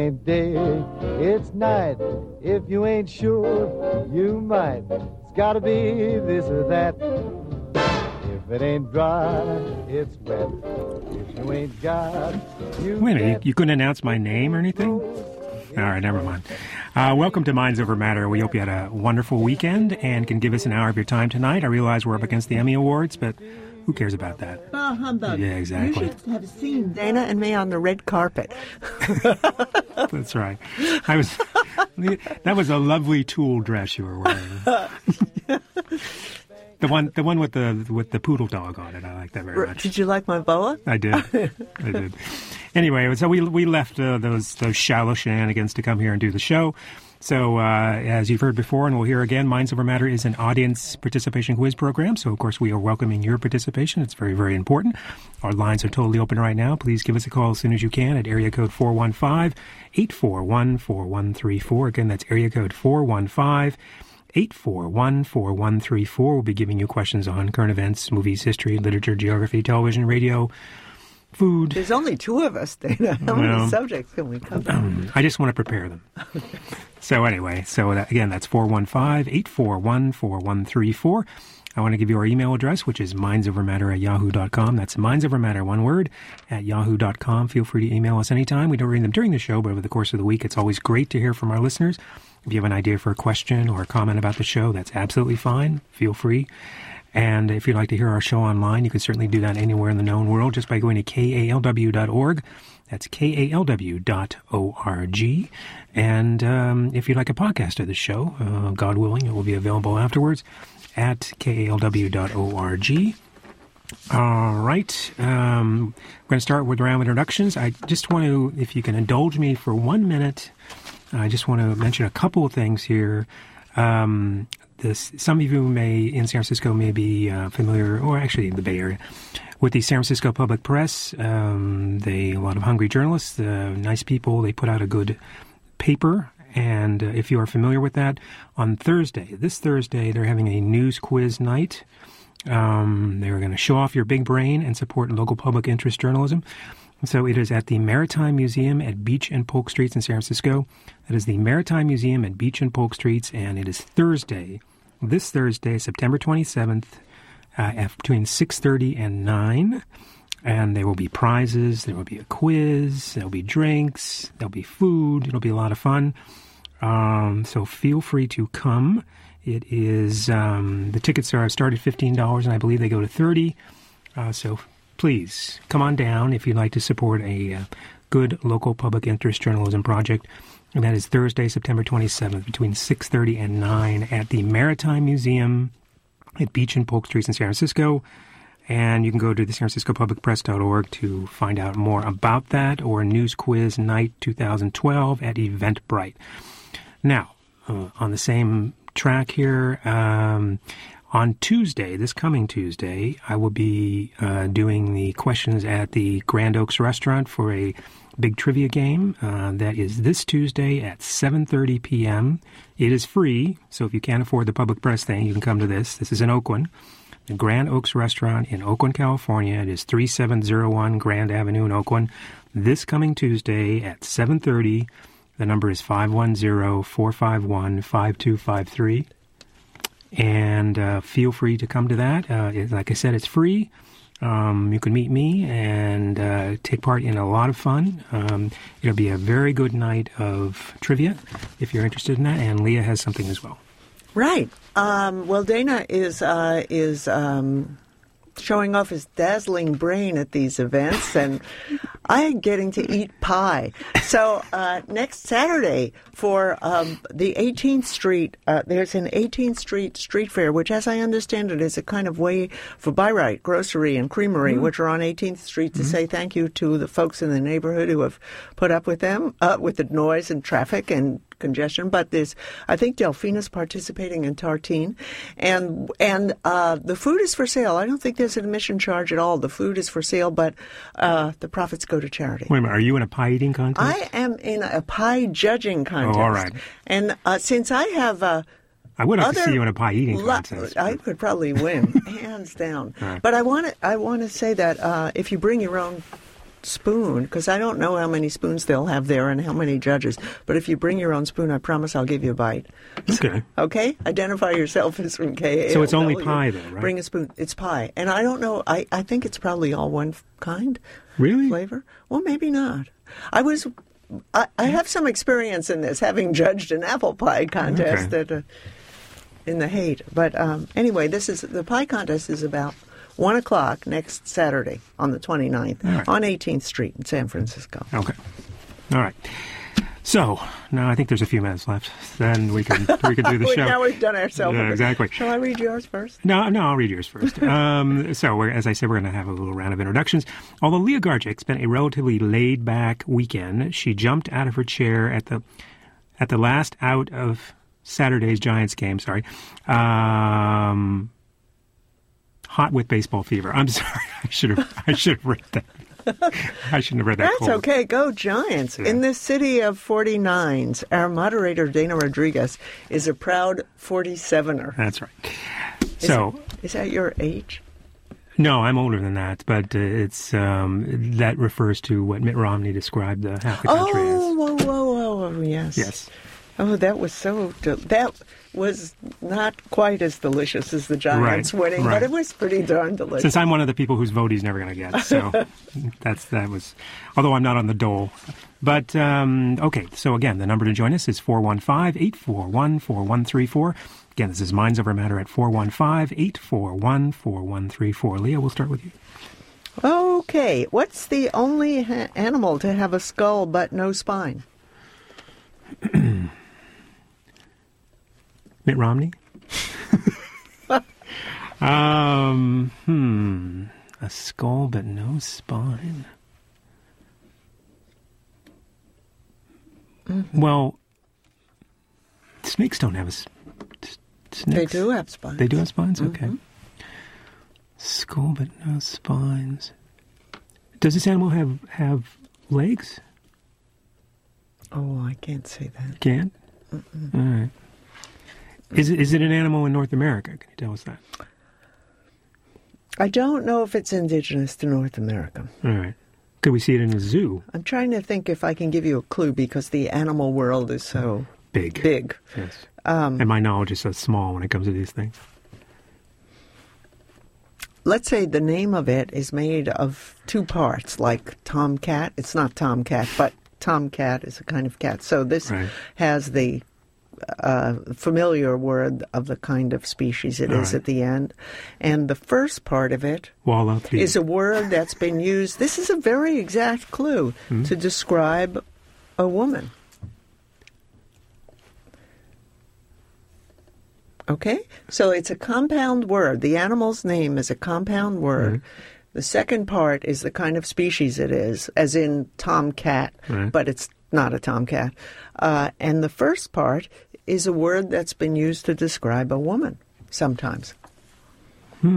ain't day, it's night. If you ain't sure, you might. It's gotta be this or that. If it ain't dry, it's wet. If you ain't got, you Wait a minute, you couldn't announce my name or anything? All right, never mind. Welcome to Minds Over Matter. We hope you had a wonderful weekend and can give us an hour of your time tonight. I realize we're up against the Emmy Awards, but who cares about that? Oh, humbug. Yeah, exactly. You should have seen Dana and me on the red carpet. That's right. That was a lovely tulle dress you were wearing. The one with the poodle dog on it. I like that very much. Did you like my boa? I did. I did. Anyway, so we left those shallow shenanigans to come here and do the show. So as you've heard before, and we'll hear again, Minds Over Matter is an audience participation quiz program. So, of course, we are welcoming your participation. It's very, very important. Our lines are totally open right now. Please give us a call as soon as you can at area code 415-841-4134. Again, that's area code 415-841-4134. We'll be giving you questions on current events, movies, history, literature, geography, television, radio, food. There's only two of us, Dana. How many subjects can we cover? I just want to prepare them. So anyway, again, that's 415-841-4134. I want to give you our email address, which is mindsovermatter@yahoo.com. That's mindsovermatter, one word, @yahoo.com. Feel free to email us anytime. We don't read them during the show, but over the course of the week, it's always great to hear from our listeners. If you have an idea for a question or a comment about the show, that's absolutely fine. Feel free. And if you'd like to hear our show online, you can certainly do that anywhere in the known world just by going to kalw.org. That's kalw.org. And if you'd like a podcast of the show, God willing, it will be available afterwards at kalw.org. All right. We're going to start with a round of introductions. I just want to, if you can indulge me for 1 minute, I just want to mention a couple of things here. Some of you in San Francisco may be familiar, or actually in the Bay Area, with the San Francisco Public Press. A lot of hungry journalists, nice people. They put out a good paper. And if you are familiar with that, on this Thursday, they're having a news quiz night. They're going to show off your big brain and support local public interest journalism. So it is at the Maritime Museum at Beach and Polk Streets in San Francisco. That is the Maritime Museum at Beach and Polk Streets, and it is this Thursday, September 27th, between 6:30 and 9. And there will be prizes, there will be a quiz, there will be drinks, there will be food. It'll be a lot of fun. So feel free to come. It is, the tickets start at $15, and I believe they go to $30. So please come on down if you'd like to support a good local public interest journalism project. And that is Thursday, September 27th, between 6:30 and 9 at the Maritime Museum at Beach and Polk Streets in San Francisco. And you can go to the SanFranciscoPublicPress.org to find out more about that, or News Quiz Night 2012 at Eventbrite. Now, on the same track here, on Tuesday, this coming Tuesday, I will be doing the questions at the Grand Oaks Restaurant for a big trivia game. That is this Tuesday at 7:30 p.m. It is free, so if you can't afford the Public Press thing, you can come to this. This is in Oakland, the Grand Oaks Restaurant in Oakland, California. It is 3701 Grand Avenue in Oakland. This coming Tuesday at 7:30. The number is 510-451-5253. And feel free to come to that. Like I said, it's free. You can meet me and take part in a lot of fun. It'll be a very good night of trivia if you're interested in that. And Leah has something as well. Right. Well, Dana is showing off his dazzling brain at these events, and I'm getting to eat pie. So next Saturday for the 18th Street, there's an 18th Street street fair, which, as I understand it, is a kind of way for Byright Grocery and Creamery, which are on 18th Street, to say thank you to the folks in the neighborhood who have put up with them, with the noise and traffic and congestion. But there's, I think, Delphina's participating in Tartine, and the food is for sale. I don't think there's an admission charge at all. The food is for sale, but the profits go to charity. Wait a minute, are you in a pie eating contest? I am in a pie judging contest. Oh, all right. And since I have I would like to see you in a pie eating contest. I could probably win, hands down. Right. But I want to say that if you bring your own spoon, because I don't know how many spoons they'll have there and how many judges. But if you bring your own spoon, I promise I'll give you a bite. Okay. Okay? Identify yourself as from KALW. So it's only pie, though, right? Bring a spoon. It's pie. And I don't know. I think it's probably all one kind. Really? Flavor. Well, maybe not. I have some experience in this, having judged an apple pie contest in the Haight. But anyway, the pie contest is about 1 o'clock next Saturday on the 29th on 18th Street in San Francisco. Okay. All right. So, now I think there's a few minutes left. Then we can do the show. Now we've done ourselves. Yeah, exactly. Shall I read yours first? No, I'll read yours first. So, as I said, we're going to have a little round of introductions. Although Leah Garjic spent a relatively laid-back weekend, she jumped out of her chair at the last out of Saturday's Giants game. Sorry. Hot with baseball fever. I'm sorry. I should have read that. I shouldn't have read that. That's cold. okay. Go Giants. Yeah. In this city of 49s, our moderator, Dana Rodriguez, is a proud 47er. That's right. Is that your age? No, I'm older than that, but it's that refers to what Mitt Romney described half the country as. Whoa, yes. Yes. Oh, that was not quite as delicious as the Giants winning, but it was pretty darn delicious. Since I'm one of the people whose vote he's never going to get, so that was. Although I'm not on the dole, but okay. So again, the number to join us is 415-841-4134. Again, this is Minds Over Matter at 415-841-4134. Leah, we'll start with you. Okay, what's the only animal to have a skull but no spine? Mitt Romney? A skull but no spine. Mm-hmm. Well, snakes don't have snakes. They do have spines. They do have spines? Mm-hmm. Okay. Skull but no spines. Does this animal have legs? Oh, I can't say that. Can't? Mm-mm. All right. Is it an animal in North America? Can you tell us that? I don't know if it's indigenous to North America. All right. Could we see it in a zoo? I'm trying to think if I can give you a clue because the animal world is so big. Yes. And my knowledge is so small when it comes to these things. Let's say the name of it is made of two parts, like tomcat. It's not tomcat, but tomcat is a kind of cat. So this has the familiar word of the kind of species it is at the end. And the first part of it is a word that's been used, this is a very exact clue, to describe a woman. Okay? So it's a compound word. The animal's name is a compound word. The second part is the kind of species it is, as in tomcat, but it's not a tomcat. And the first part is a word that's been used to describe a woman sometimes. All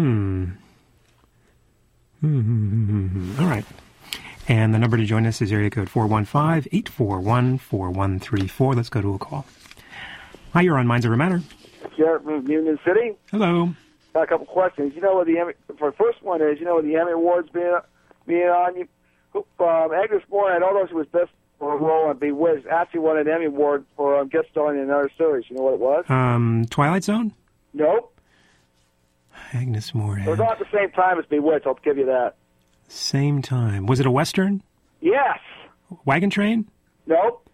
right. And the number to join us is area code 415-841-4134. Let's go to a call. Hi, you're on Minds Over Matter. Jarrett from Union City. Hello. Got a couple questions. You know what the Emmy, for the first one is, you know what the Emmy Awards being on? Agnes Moore, I don't know if she was best for a role on Bewitched, actually won an Emmy Award for guest starring in another series. You know what it was? Twilight Zone? Nope. Agnes Moore. It was not at the same time as Bewitched, I'll give you that. Same time. Was it a Western? Yes. Wagon Train? Nope.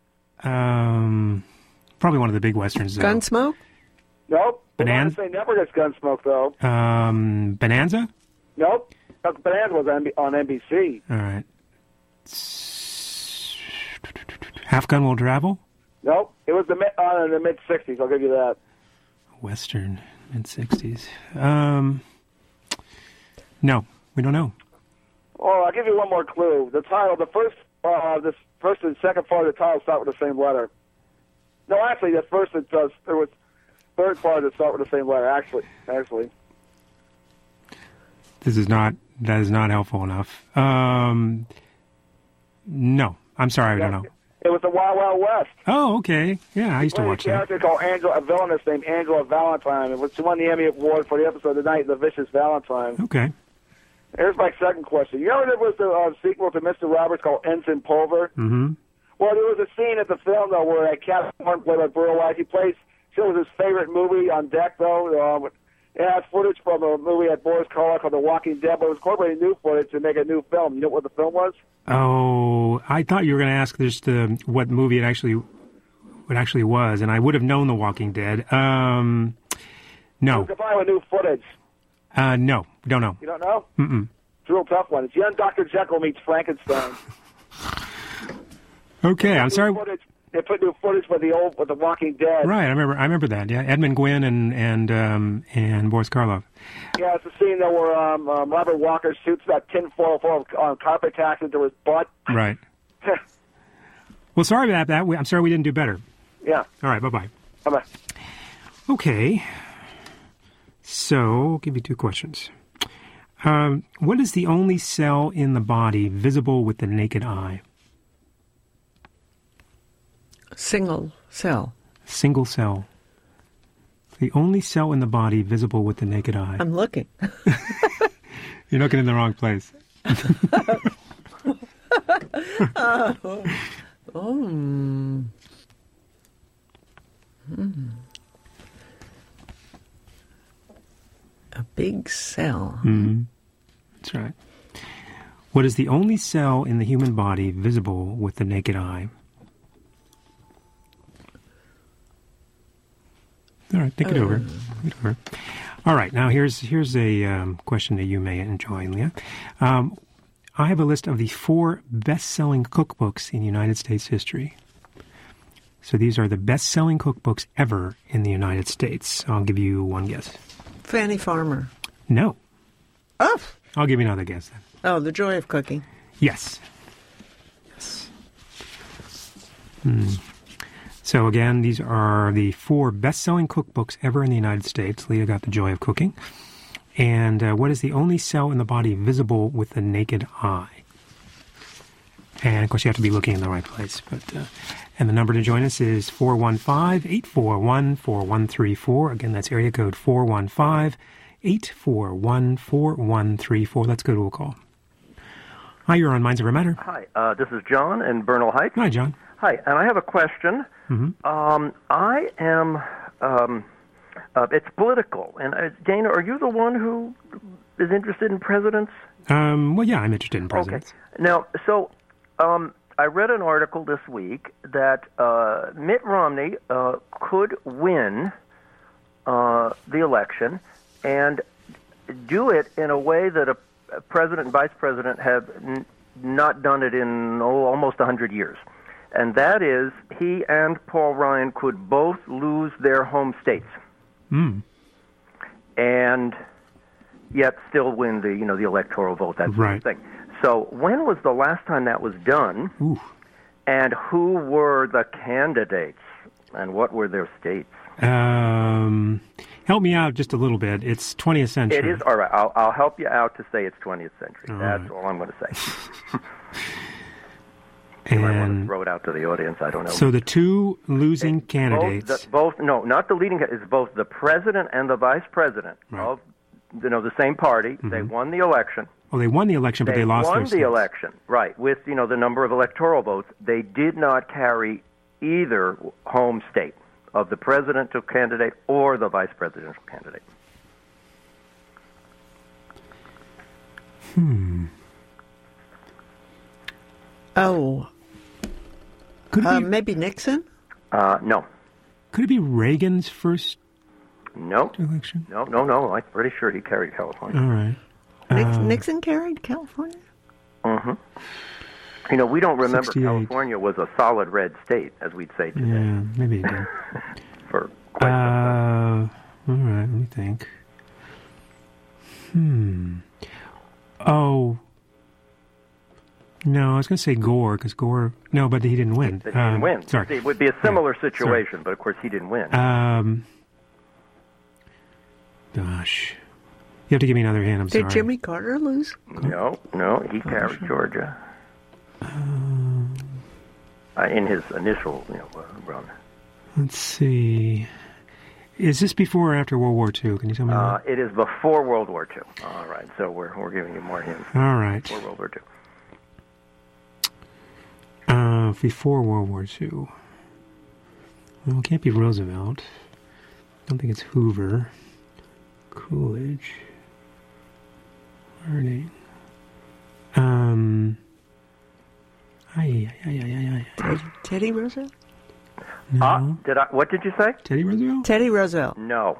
Probably one of the big Westerns. Gunsmoke? Nope. Bonanza? They never gets Gunsmoke, though. Bonanza? Nope. Bonanza was on NBC. All right. Half Gun Will Travel? Nope. It was in the mid-'60s, I'll give you that. Western, mid-'60s. No, we don't know. Oh, I'll give you one more clue. The title, the first and second part of the title start with the same letter. No, actually, the first it does. There was third part that start with the same letter. Actually. That is not helpful enough. No, I'm sorry, I don't know. It was the Wild Wild West. Oh, okay. Yeah, I used to watch that. A character called Angela, a villainess named Angela Valentine. She won the Emmy Award for the episode of the night, The Vicious Valentine. Okay. Here's my second question. You know there was the sequel to Mr. Roberts called Ensign Pulver? Mm-hmm. Well, there was a scene at the film, though, where Captain Horn played by Burl Ives. He shows his favorite movie on deck, though. It has footage from a movie at Boris Karloff called The Walking Dead, but it was incorporating new footage to make a new film. You know what the film was? Oh, I thought you were going to ask just what movie it actually was, and I would have known The Walking Dead. No. You can find with new footage. No, don't know. You don't know? Mm-mm. It's a real tough one. It's young Dr. Jekyll meets Frankenstein. Okay, I'm sorry. They put new footage with The Walking Dead. Right, I remember that. Yeah, Edmund Gwynn and Boris Karloff. Yeah, it's a scene though where Robert Walker shoots that tinfoil full of carpet tacks into his butt. Right. Well, sorry about that. I'm sorry we didn't do better. Yeah. All right. Bye-bye. Bye-bye. Okay. So, I'll give you two questions. What is the only cell in the body visible with the naked eye? Single cell. Single cell. The only cell in the body visible with the naked eye. I'm looking. You're looking in the wrong place. A big cell. Mm-hmm. That's right. What is the only cell in the human body visible with the naked eye? All right, think it over. Think it over. All right, now here's a question that you may enjoy, Leah. I have a list of the 4 best-selling cookbooks in United States history. So these are the best-selling cookbooks ever in the United States. I'll give you one guess. Fanny Farmer. No. Oh. I'll give you another guess then. Oh, The Joy of Cooking. Yes. Yes. So again, these are the 4 best-selling cookbooks ever in the United States. Leah got The Joy of Cooking. And what is the only cell in the body visible with the naked eye? And, of course, you have to be looking in the right place. And the number to join us is 415-841-4134. Again, that's area code 415-841-4134. Let's go to a call. Hi, you're on Minds Over Matter. Hi, this is John in Bernal Heights. Hi, John. Hi, and I have a question. Mm-hmm. I am, it's political. And Dana, are you the one who is interested in presidents? Well, yeah, I'm interested in presidents. Okay. Now, so I read an article this week that Mitt Romney could win the election and do it in a way that a president and vice president have not done it in almost 100 years. And that is, he and Paul Ryan could both lose their home states, and yet still win the electoral vote. That sort of thing. So, when was the last time that was done? Ooh. And who were the candidates, and what were their states? Help me out just a little bit. It's 20th century. It is all right. I'll help you out to say it's 20th century. That's all I'm going to say. You might want to throw it out to the audience. I don't know. So the two losing candidates. Not the leading. It's both the president and the vice president of the same party. Mm-hmm. They won the election. Well, they won the election, but they lost their states. They won the election, right, with the number of electoral votes. They did not carry either home state of the presidential candidate or the vice presidential candidate. Oh. Could it be, maybe Nixon? No. Could it be Reagan's first election? No. I'm pretty sure he carried California. All right. Nixon carried California? Mm-hmm. We don't remember 68. California was a solid red state, as we'd say today. Yeah, maybe he did. For quite some time. All right, let me think. Oh. No, I was going to say Gore, because Gore... No, but he didn't win. He didn't win. Sorry. It would be a similar situation, but of course he didn't win. Gosh. You have to give me another hint, I'm sorry. Did Jimmy Carter lose? No, he carried Georgia. In his initial run. Let's see. Is this before or after World War II? Can you tell me that? It is before World War II. All right, so we're giving you more hints. All right. Before World War II. Before World War II. Well, it can't be Roosevelt. I don't think it's Hoover. Coolidge. Harding. Teddy Roosevelt? No. What did you say? Teddy Roosevelt? Teddy Roosevelt. No.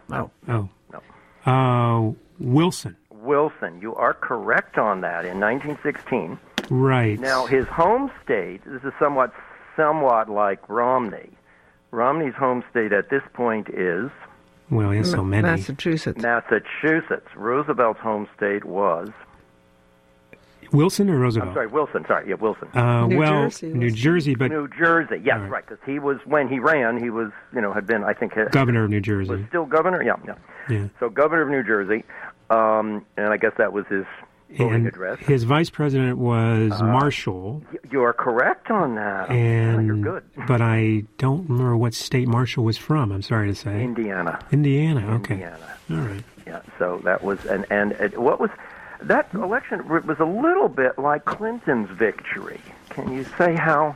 Oh. Wilson. Wilson. You are correct on that in 1916. Right. Now, his home state, this is somewhat like Romney. Romney's home state at this point is... Well, he has so many. Massachusetts. Roosevelt's home state was... Wilson or Roosevelt? I'm sorry, Wilson. Wilson. New Jersey, but... New Jersey, yes, right, because he was, when he ran, he was, had been, I think... Governor of New Jersey. Was still governor? Yeah. So governor of New Jersey, and I guess that was his voting address. His vice president was Marshall. You are correct on that. And, you're good. But I don't remember what state Marshall was from, I'm sorry to say. Indiana, okay. Indiana. All right. Yeah, so that was, and what was... That election was a little bit like Clinton's victory. Can you say how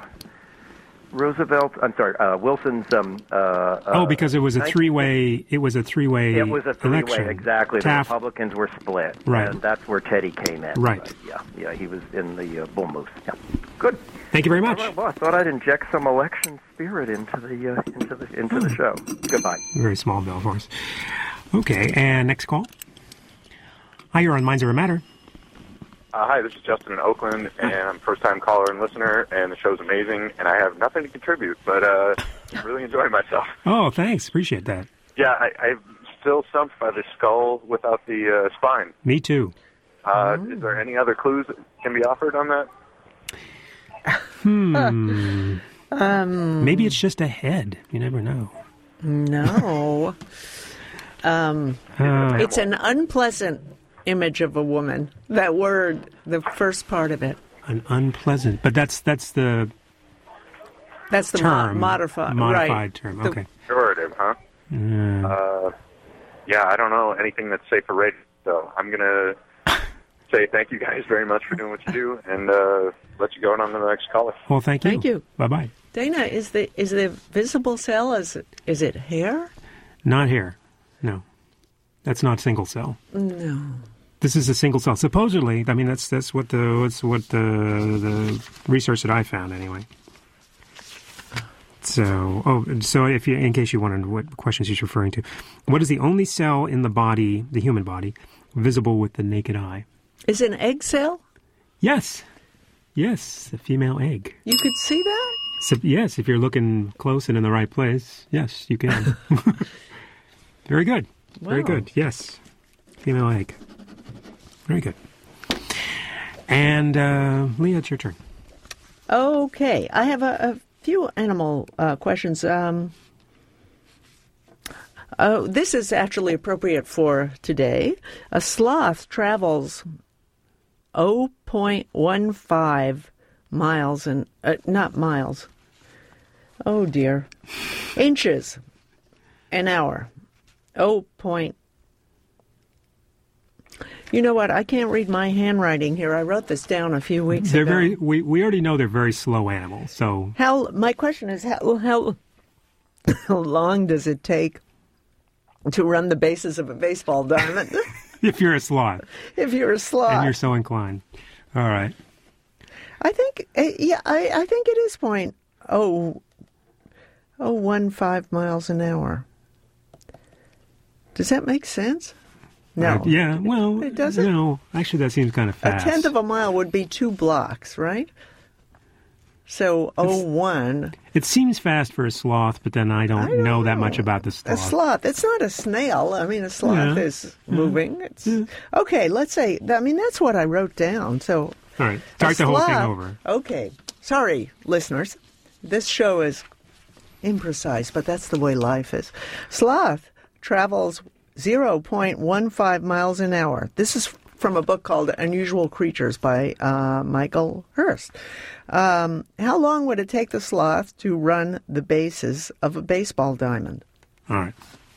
Wilson's... because it was a three-way... It was a three-way election. Exactly. The Republicans were split. Right. And that's where Teddy came in. Right. Yeah, he was in the Bull Moose. Yeah. Good. Thank you very much. Well, I thought I'd inject some election spirit into the show. Goodbye. Very small bell for us. Okay, and next call. Hi, you're on Minds Over Matter. Hi, this is Justin in Oakland, and I'm a first-time caller and listener, and the show's amazing, and I have nothing to contribute, but I'm really enjoying myself. Oh, thanks. Appreciate that. Yeah, I'm still stumped by the skull without the spine. Me too. Is there any other clues that can be offered on that? Maybe it's just a head. You never know. No. It's an unpleasant image of a woman. That word, the first part of it. An unpleasant, but that's the term, modified term. Okay. Pejorative, huh? Yeah, I don't know anything that's safe for radio, so I'm gonna say thank you guys very much for doing what you do, and let you go on to the next caller. Well, thank you. Thank you. Bye-bye. Dana, is the visible cell, is it hair? Not hair. No. That's not single cell. No. This is a single cell. Supposedly, I mean that's what the research that I found anyway. So if you, in case you wondered what questions he's referring to, what is the only cell in the body, the human body, visible with the naked eye? Is it an egg cell? Yes, a female egg. You could see that? So, yes, if you're looking close and in the right place, yes, you can. Very good. Wow. Very good. Yes, female egg. Very good. And Leah, it's your turn. Okay, I have a few animal questions. This is actually appropriate for today. A sloth travels 0.15 miles and not miles. Oh dear, inches an hour. You know what? I can't read my handwriting here. I wrote this down a few weeks ago. We already know they're very slow animals. So my question is how long does it take to run the bases of a baseball diamond? If you're a sloth. If you're a sloth. And you're so inclined. All right. I think I think it is 0.015 miles an hour. Does that make sense? No. Yeah, well, it doesn't. No, actually, that seems kind of fast. A tenth of a mile would be 2 blocks, right? So 0.1. It seems fast for a sloth, but then I don't know that much about the sloth. A sloth. It's not a snail. I mean, a sloth is moving. It's okay. Let's say. I mean, that's what I wrote down. So. All right. Start the whole thing over. Okay. Sorry, listeners. This show is imprecise, but that's the way life is. Sloth travels 0.15 miles an hour. This is from a book called Unusual Creatures by Michael Hurst. How long would it take the sloth to run the bases of a baseball diamond? All right.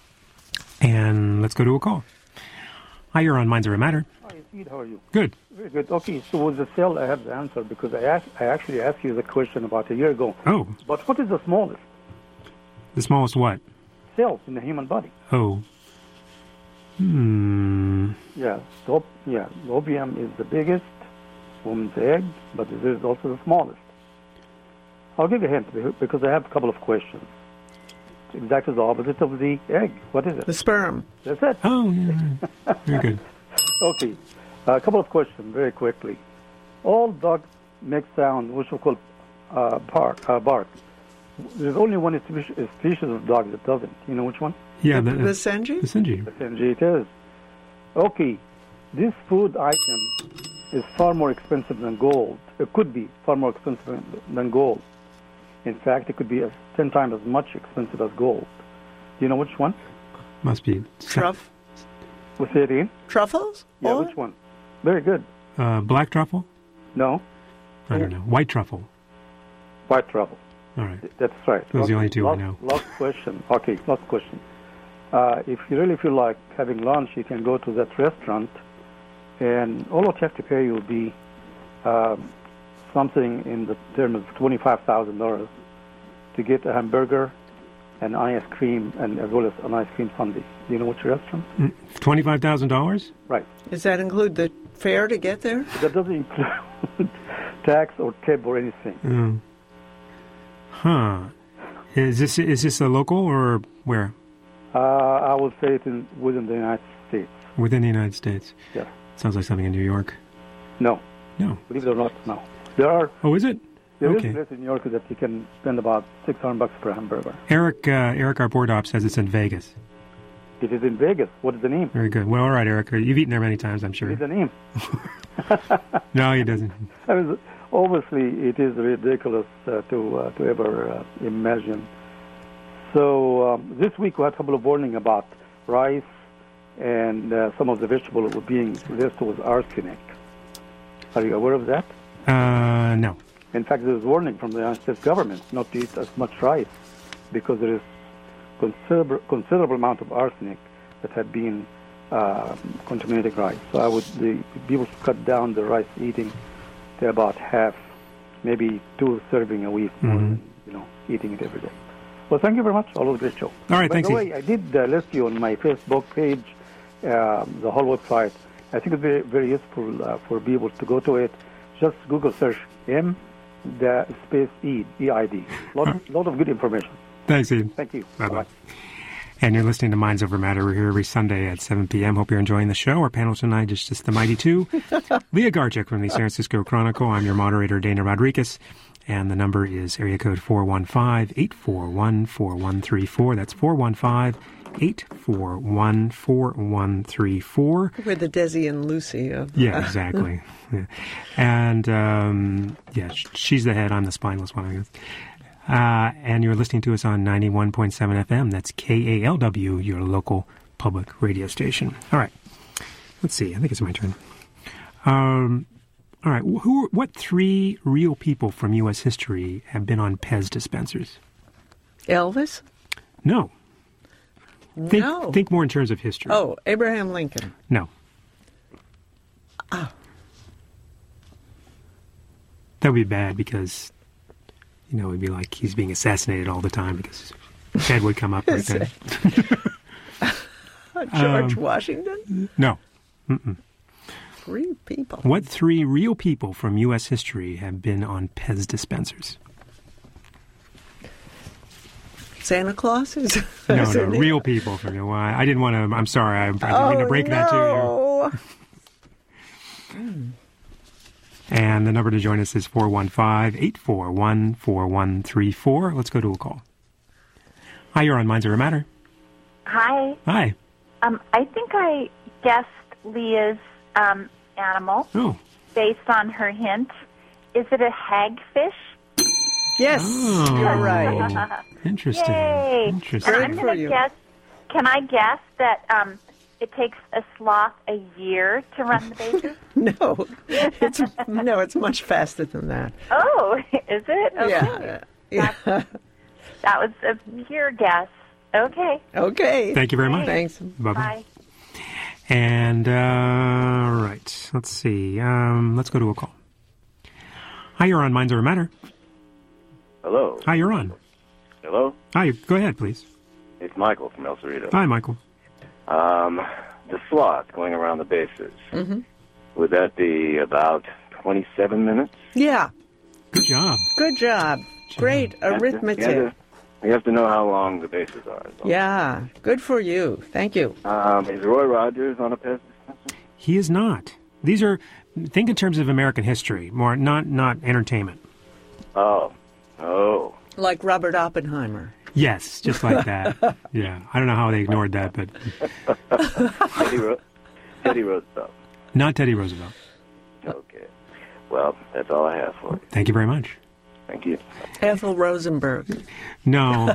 And let's go to a call. Hi, you're on Minds Over Matter. Hi, Steve. How are you? Good. Very good. Okay, so with the cell, I have the answer because I actually asked you the question about a year ago. Oh, But what is the smallest the smallest what? cells in the human body? Oh. Yeah, lobium is the biggest, woman's egg, but it is also the smallest. I'll give you a hint because I have a couple of questions. It's exactly the opposite of the egg. What is The it? sperm. That's it. Oh, yeah. Very good. Okay, a couple of questions very quickly. All dogs make sound, which we call bark. There's only one species of dog that doesn't. You know which one? Yeah, The Senji? The Senji. FNG it is. Okay, this food item is far more expensive than gold. It could be far more expensive than gold. In fact, it could be 10 times as much expensive as gold. Do you know which one? Must be. What's it in? Truffles? Yeah, Or- which one? Very good. Black truffle? No, I don't know. White truffle. white truffle. All right. That's right. Those are the only two I know. Last question. Okay, last question. If you really feel like having lunch, you can go to that restaurant, and all what you have to pay will be something in the term of $25,000 to get a hamburger and ice cream, and as well as an ice cream sundae. Do you know which restaurant? $25,000? Right. Does that include the fare to get there? That doesn't include tax or tip or anything. Huh. Is this a local or where? I would say it within the United States. Within the United States. Yeah. Sounds like something in New York. No. No. Believe it or not, no. There Oh, is it? is Okay. a place in New York that you can spend about $600 per hamburger. Eric our board op says it's in Vegas. It is in Vegas. What is the name? Very good. Well, all right, Eric. You've eaten there many times, I'm What sure. is the name? No, he doesn't. I mean, obviously, it is ridiculous to ever imagine. So this week we had a couple of warning about rice and some of the vegetables were being listed with arsenic. Are you aware of that? No. In fact, there is warning from the United States government not to eat as much rice because there is considerable amount of arsenic that had been contaminating rice. So people should cut down the rice eating to about half, maybe 2 serving a week, more than eating it every day. Well, thank you very much. All of the great show. All right, By thanks, the way, I did list you on my Facebook page, the whole website. I think it's very, very useful for people to go to it. Just Google search M the space E-I-D. Lot of good information. Thanks, Ian. Thank you. Bye-bye. And you're listening to Minds Over Matter. We're here every Sunday at 7 p.m. Hope you're enjoying the show. Our panel tonight is just the Mighty Two. Leah Garchik from the San Francisco Chronicle. I'm your moderator, Dana Rodriguez. And the number is area code 415-841-4134. That's 415-841-4134. We're the Desi and Lucy of... Yeah, exactly. Yeah. And, she's the head. I'm the spineless one, I guess. And you're listening to us on 91.7 FM. That's KALW, your local public radio station. All right. Let's see. I think it's my turn. All right. What 3 real people from U.S. history have been on Pez dispensers? Elvis? No. No. Think more in terms of history. Oh, Abraham Lincoln. No. Oh. That would be bad because, it would be like he's being assassinated all the time because Ted would come up right then. George Washington? No. Mm-mm. 3 people. What 3 real people from U.S. history have been on Pez dispensers? Santa Claus is... No, real people from I didn't want to... I'm sorry. I didn't mean to break that to you. And the number to join us is 415-841-4134. Let's go to a call. Hi, you're on Minds Over Matter. Hi. Hi. I think I guessed Leah's animal based on her hint. Is it a hagfish? Yes, Oh. you're right. Interesting. Yay. Interesting. And I'm going to guess, can I guess that it takes a sloth a year to run the bases? No, it's much faster than that. Oh, is it? Okay. Yeah. That was a pure guess. Okay. Okay. Thank you very much. Thanks. Bye-bye. Bye. And, right. Let's see. Let's go to a call. Hi, you're on Minds Over Matter. Hello. Hi, you're on. Hello? Hi, go ahead, please. It's Michael from El Cerrito. Hi, Michael. The sloth going around the bases, Mm-hmm. would that be about 27 minutes? Yeah. Good job. Good job. Great arithmetic. You have to know how long the bases are. Yeah. Good for you. Thank you. Is Roy Rogers on a pest dispenser? He is not. These are, think in terms of American history, more not entertainment. Oh. Like Robert Oppenheimer. Yes, just like that. Yeah. I don't know how they ignored that, but... Teddy Roosevelt. Not Teddy Roosevelt. Okay. Well, that's all I have for you. Thank you very much. Thank you. Ethel Rosenberg. No.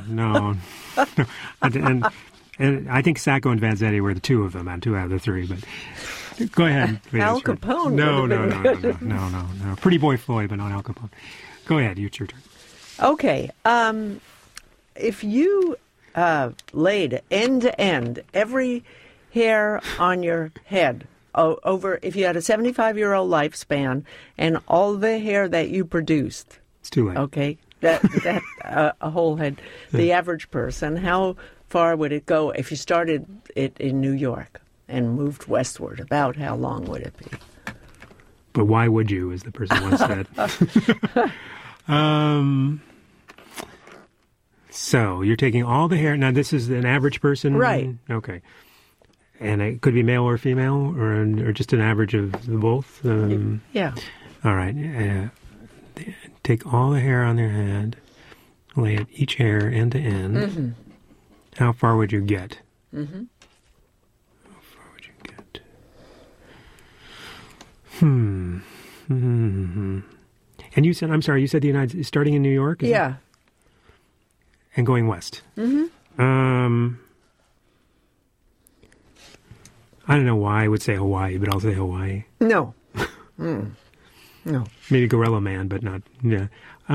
and I think Sacco and Vanzetti were the two of them, and 2 out of the 3, but go ahead. Al Capone. No. Pretty Boy Floyd, but not Al Capone. Go ahead. It's your turn. Okay. If you laid end to end every hair on your head over, if you had a 75-year-old lifespan and all the hair that you produced, it's too late. Okay, that a whole head. The average person, how far would it go if you started it in New York and moved westward? About how long would it be? But why would you, as the person once said. So you're taking all the hair. Now, this is an average person? Right. Okay. And it could be male or female, or just an average of the both? Yeah. All right. Take all the hair on their head, lay it each hair end to end. Mm-hmm. How far would you get? Mm-hmm. How far would you get? Mm-hmm. And you said, I'm sorry, you said the United States, starting in New York? Yeah. And going west? Mm-hmm. I don't know why I would say Hawaii, but I'll say Hawaii. No. No. Maybe Gorilla Man, but not, yeah.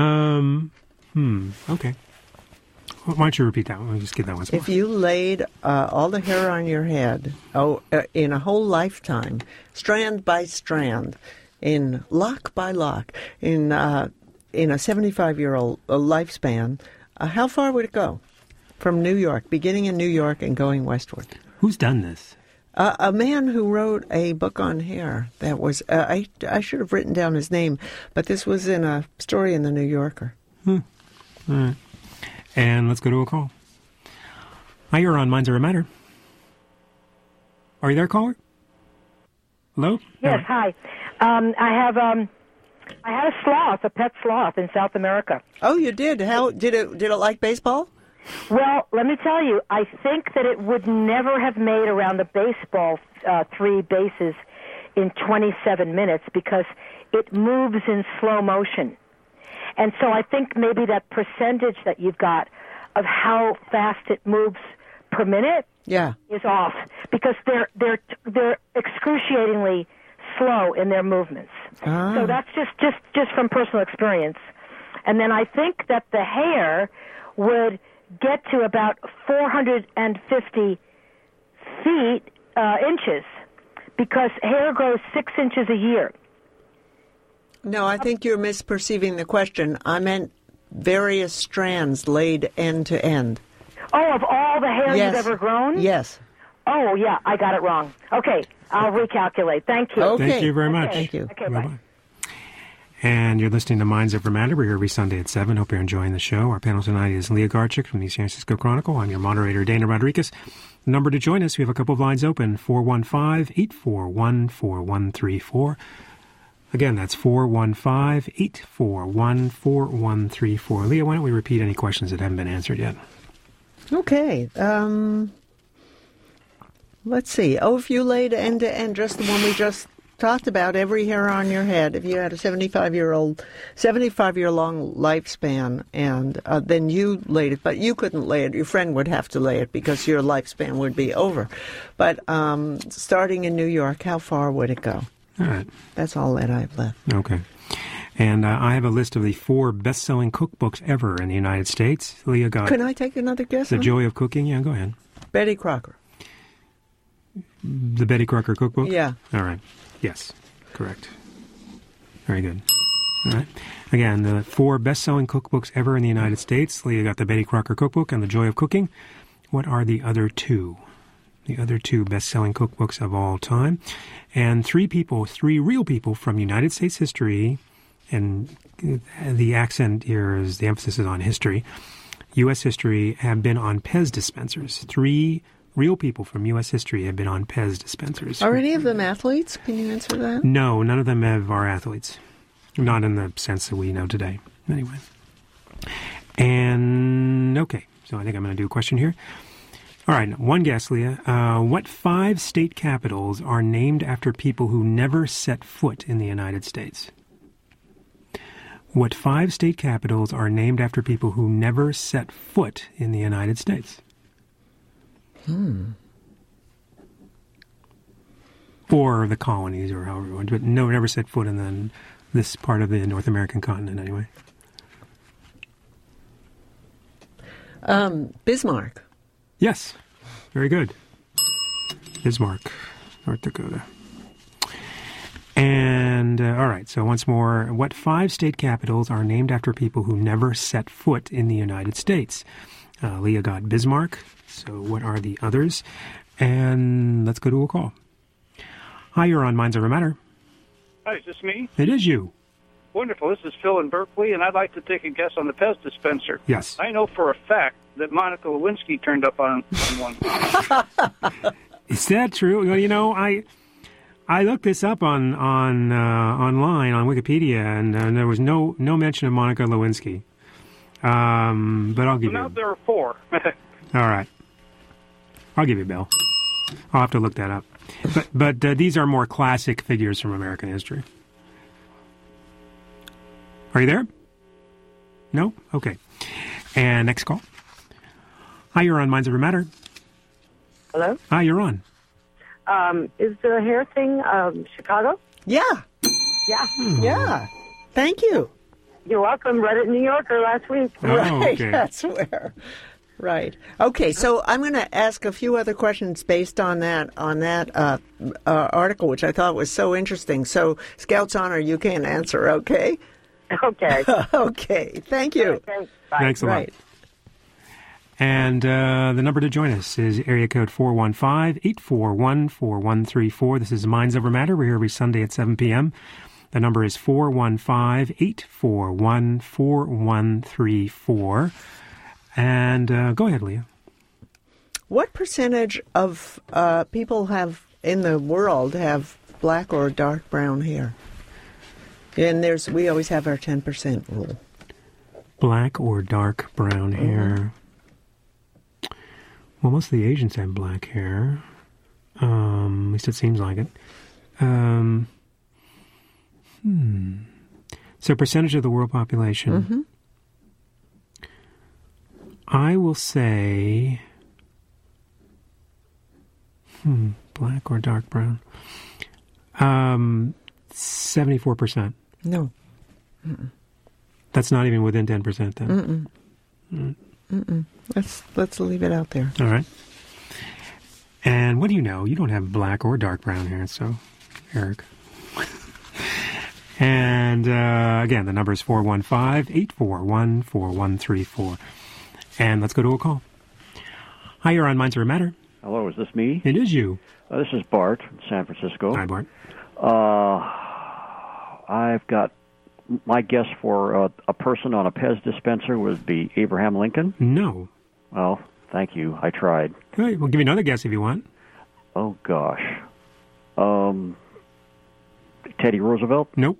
Okay. Why don't you repeat that one? I'll just get that one. If you laid all the hair on your head in a whole lifetime, strand by strand, in lock by lock, in a 75-year-old lifespan, how far would it go from New York, beginning in New York and going westward? Who's done this? A man who wrote a book on hair that was, I should have written down his name, but this was in a story in the New Yorker. All right. And let's go to a call. Hi, you're on Minds Over Matter. Are you there, caller? Hello? Yes, hi. I had a sloth, a pet sloth in South America. Oh, you did? How did it like baseball? Well, let me tell you, I think that it would never have made around the baseball 3 bases in 27 minutes because it moves in slow motion. And so I think maybe that percentage that you've got of how fast it moves per minute is off because they're excruciatingly slow in their movements. So that's just from personal experience. And then I think that the hair would get to about 450 inches because hair grows 6 inches a year. No, I think you're misperceiving the question. I meant various strands laid end to end. Oh, of all the hair you've ever grown? Yes. Oh, yeah, I got it wrong. Okay, I'll recalculate. Thank you. Okay. Thank you very much. Thank you. Okay, bye. And you're listening to Minds Over Matter. We're here every Sunday at 7. Hope you're enjoying the show. Our panel tonight is Leah Garchik from the San Francisco Chronicle. I'm your moderator, Dana Rodriguez. The number to join us, we have a couple of lines open, 415-841-4134. Again, that's 415-841-4134. Leah, why don't we repeat any questions that haven't been answered yet? Okay. Let's see. Oh, if you laid end to end, just the one we just talked about, every hair on your head, if you had a 75-year-long lifespan, and then you laid it, but you couldn't lay it, your friend would have to lay it because your lifespan would be over. But starting in New York, how far would it go? All right. That's all that I've left. Okay. And I have a list of the 4 best-selling cookbooks ever in the United States. Leah got... Can I take another guess? The Joy of Cooking? Yeah, go ahead. Betty Crocker. The Betty Crocker Cookbook? Yeah. All right. Yes, correct. Very good. All right. Again, the 4 best-selling cookbooks ever in the United States. Leah got the Betty Crocker Cookbook and The Joy of Cooking. What are the other 2? The other 2 best-selling cookbooks of all time. And 3 real people from United States history, and the accent here is, the emphasis is on history, U.S. history, have been on Pez dispensers. 3 real people from U.S. history have been on Pez dispensers. Are any of them athletes? Can you answer that? No, none of them are athletes. Not in the sense that we know today, anyway. And, okay, so I think I'm going to do a question here. All right, one guess, Leah. What 5 state capitals are named after people who never set foot in the United States? What 5 state capitals are named after people who never set foot in the United States? Or the colonies, or however you want to, but never set foot in this part of the North American continent, anyway. Bismarck. Yes, very good. Bismarck, North Dakota. And, all right, so once more, what 5 state capitals are named after people who never set foot in the United States? Leah got Bismarck, so what are the others? And let's go to a call. Hi, you're on Minds Over Matter. Hi, is this me? It is you. Wonderful. This is Phil in Berkeley, and I'd like to take a guess on the Pez dispenser. Yes. I know for a fact that Monica Lewinsky turned up on one. Is that true? Well, you know, I looked this up on online on Wikipedia, and there was no mention of Monica Lewinsky. But I'll give you. Now there are 4. All right, I'll give you a bell. I'll have to look that up. But these are more classic figures from American history. Are you there? No? Okay. And next call. Hi, you're on Minds Over Matter. Hello? Hi, you're on. Is the hair thing Chicago? Yeah. Yeah. Yeah. Thank you. You're welcome. Read it in New Yorker last week. Oh, right. okay. That's where. Right. Okay. So I'm going to ask a few other questions based on that article, which I thought was so interesting. So, Scout's Honor, you can answer. Okay. Okay. Okay. Thank you. Okay. Bye. Thanks a lot. Right. And the number to join us is area code 415-841-4134. This is Minds Over Matter. We're here every Sunday at 7 p.m. The number is 415-841-4134. And go ahead, Leah. What percentage of people in the world have black or dark brown hair? And we always have our 10% rule. Black or dark brown hair. Well, most of the Asians have black hair. At least it seems like it. So percentage of the world population. Mm-hmm. I will say black or dark brown. 74%. No. Mm-mm. That's not even within 10% then. Let's leave it out there. All right. And what do you know? You don't have black or dark brown hair, so Eric. And again, the number is 415-841-4134. And let's go to a call. Hi, you're on Minds Over Matter. Hello, is this me? It is you. This is Bart in San Francisco. Hi, Bart. I've got my guess for a person on a Pez dispenser would be Abraham Lincoln. No. Well, thank you. I tried. Hey, we'll give you another guess if you want. Oh, gosh. Teddy Roosevelt? Nope.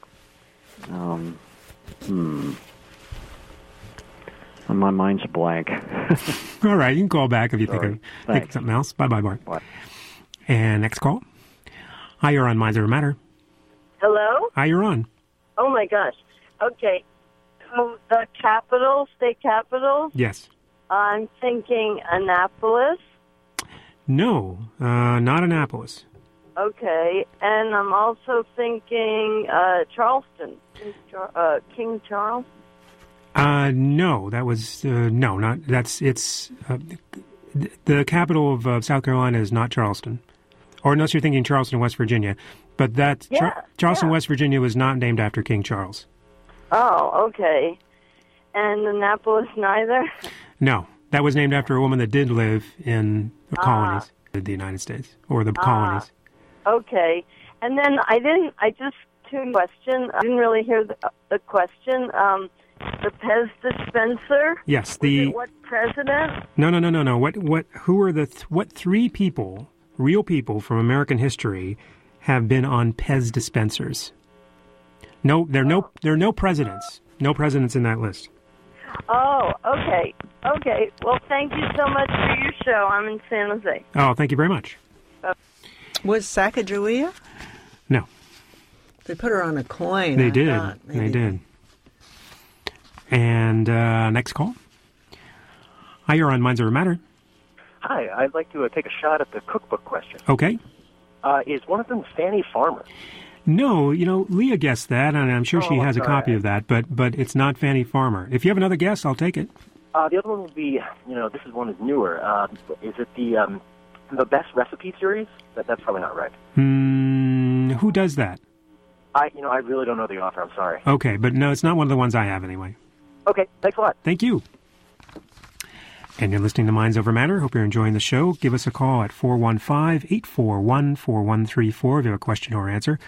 My mind's a blank. All right, you can call back if you think of Thanks. something else. Bye-bye, Bart. Bye. And next call. Hi, you're on Minds Over Matter. Hello? Hi, you're on. Oh, my gosh. Okay. The state capitals? Yes. I'm thinking Annapolis. No, not Annapolis. Okay, and I'm also thinking Charleston, King Charles. No, that was no, not that's it's the capital of South Carolina is not Charleston, or unless you're thinking Charleston, West Virginia, but that Charleston, West Virginia was not named after King Charles. Oh, okay, and Annapolis neither. No, that was named after a woman that did live in the colonies, the United States, or the colonies. Okay, and then I just tuned question. I didn't really hear the question. The Pez dispenser. Yes, what president? No. Who are what three people, real people from American history, have been on Pez dispensers? No, there are no presidents. No presidents in that list. Oh, okay. Okay. Well, thank you so much for your show. I'm in San Jose. Oh, thank you very much. Was Sacagawea? No. They put her on a coin. They did. They did. And next call. Hi, you're on Minds Over Matter. Hi, I'd like to take a shot at the cookbook question. Okay. Is one of them Fanny Farmer? No, Leah guessed that, and I'm sure she has a copy of that, but it's not Fanny Farmer. If you have another guess, I'll take it. The other one would be, this is one that's newer. Is it the Best Recipe series? That's probably not right. Who does that? I really don't know the author. I'm sorry. Okay, but no, it's not one of the ones I have anyway. Okay, thanks a lot. Thank you. And you're listening to Minds Over Matter. Hope you're enjoying the show. Give us a call at 415-841-4134 if you have a question or answer.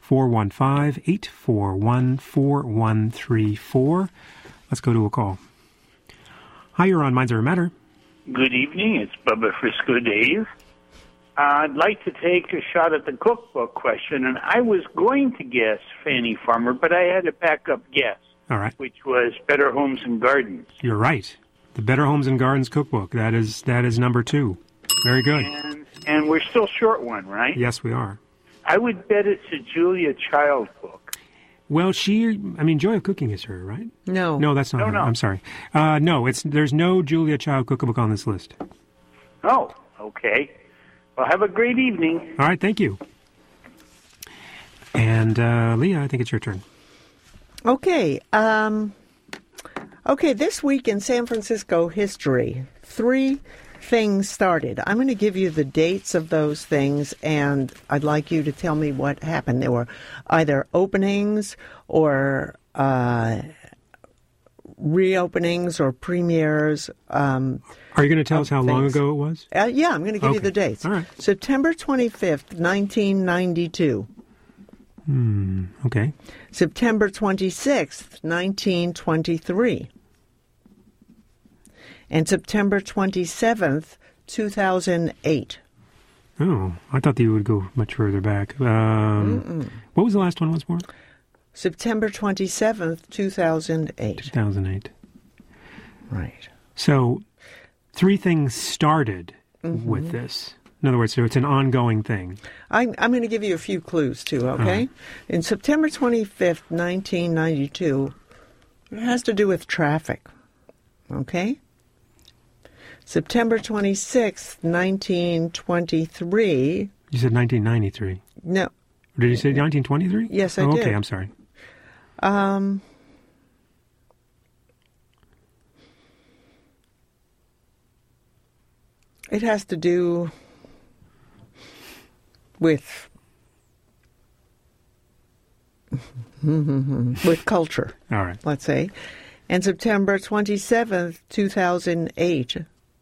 415-841-4134. Let's go to a call. Hi, you're on Minds Over Matter. Good evening. It's Bubba Frisco Dave. I'd like to take a shot at the cookbook question, and I was going to guess Fanny Farmer, but I had a backup guess. All right. Which was Better Homes and Gardens. You're right. The Better Homes and Gardens cookbook. That is number 2. Very good. And we're still short one, right? Yes, we are. I would bet it's a Julia Child book. Well, Joy of Cooking is her, right? No. No, that's not her. I'm sorry. No, there's no Julia Child cookbook on this list. Oh, okay. Well, have a great evening. All right, thank you. And Leah, I think it's your turn. Okay. Okay, this week in San Francisco history, 3 things started. I'm going to give you the dates of those things, and I'd like you to tell me what happened. There were either openings or reopenings or premieres. Are you going to tell us how long ago it was? Yeah, I'm going to give you the dates. All right. September 25th, 1992. Okay. September 26th, 1923. And September 27th, 2008. Oh, I thought that you would go much further back. What was the last one once more? September 27th, 2008. 2008. Right. So 3 things started with this. In other words, so it's an ongoing thing. I'm going to give you a few clues, too, okay? In September 25th, 1992, it has to do with traffic, okay? September 26th, 1923... You said 1993. No. Did you say 1923? Yes, I did. Okay, I'm sorry. It has to do with culture. All right. Let's say. And September 27th, 2008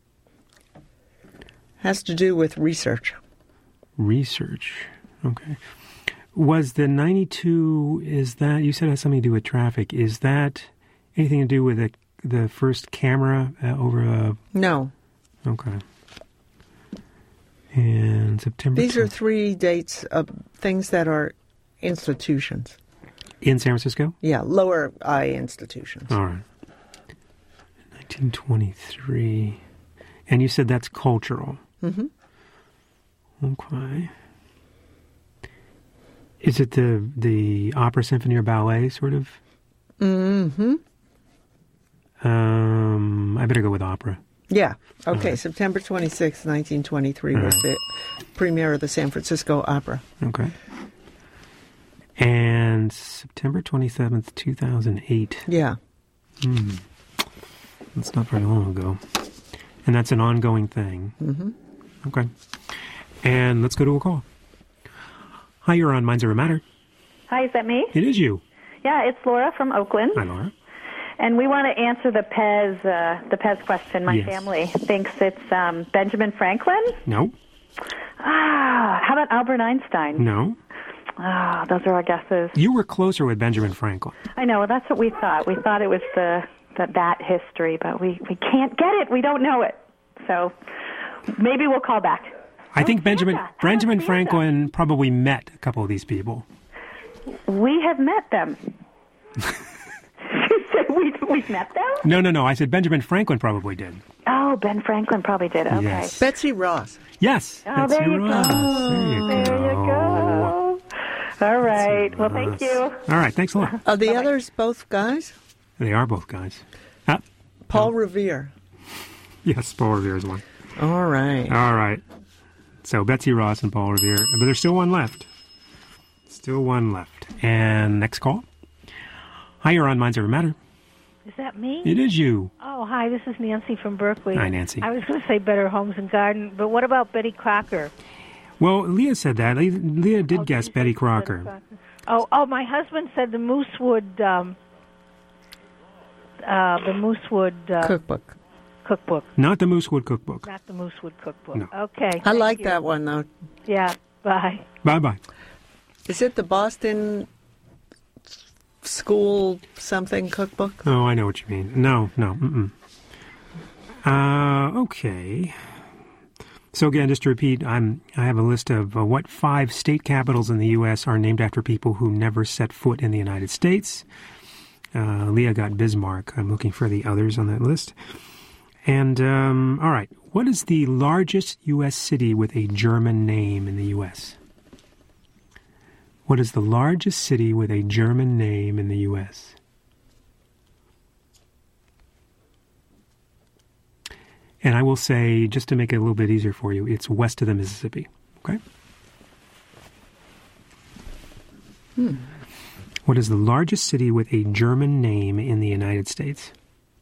has to do with research. Research. Okay. Was the 92, is that, you said it has something to do with traffic. Is that anything to do with the first camera over a... No. Okay. And September... These are 3 dates of things that are institutions. In San Francisco? Yeah, lower I institutions. All right. 1923. And you said that's cultural. Mm-hmm. Okay. Is it the opera, symphony, or ballet, sort of? Mm-hmm. I better go with opera. Yeah. Okay. September 26, 1923 was the premiere of the San Francisco Opera. Okay. And September 27th, 2008. Yeah. That's not very long ago. And that's an ongoing thing. Mm-hmm. Okay. And let's go to a call. Hi, you're on Minds Over Matter. Hi, is that me? It is you. Yeah, it's Laura from Oakland. Hi, Laura. And we want to answer the Pez question. My family thinks it's Benjamin Franklin. No. How about Albert Einstein? No. Those are our guesses. You were closer with Benjamin Franklin. I know. That's what we thought. We thought it was that history, but we can't get it. We don't know it. So maybe we'll call back. I think Benjamin Franklin probably met a couple of these people. We have met them. You said we've met them? No. I said Benjamin Franklin probably did. Oh, Ben Franklin probably did. Okay. Yes. Betsy Ross. Yes. Oh, there you go. There you go. All right. Well, thank you. All right. Thanks a lot. Are the others both guys? They are both guys. Paul Revere. Yes, Paul Revere is one. All right. All right. So Betsy Ross and Paul Revere. But there's still one left. Still one left. And next call. Hi, you're on Minds Over Matter. Is that me? It is you. Oh, hi, this is Nancy from Berkeley. Hi, Nancy. I was going to say Better Homes and Garden, but what about Betty Crocker? Well, Leah said that. Leah did guess Betty Crocker. Oh, my husband said the Moosewood Cookbook. Cookbook. Not the Moosewood Cookbook. Not the Moosewood Cookbook. No. Okay. I like that one, though. Yeah, bye. Bye-bye. Is it the Boston School something cookbook? Oh, I know what you mean. No. Okay. So again, just to repeat, I have a list of what 5 state capitals in the U.S. are named after people who never set foot in the United States. Leah got Bismarck. I'm looking for the others on that list. And, all right, what is the largest U.S. city with a German name in the U.S.? What is the largest city with a German name in the U.S.? And I will say, just to make it a little bit easier for you, it's west of the Mississippi. Okay? What is the largest city with a German name in the United States?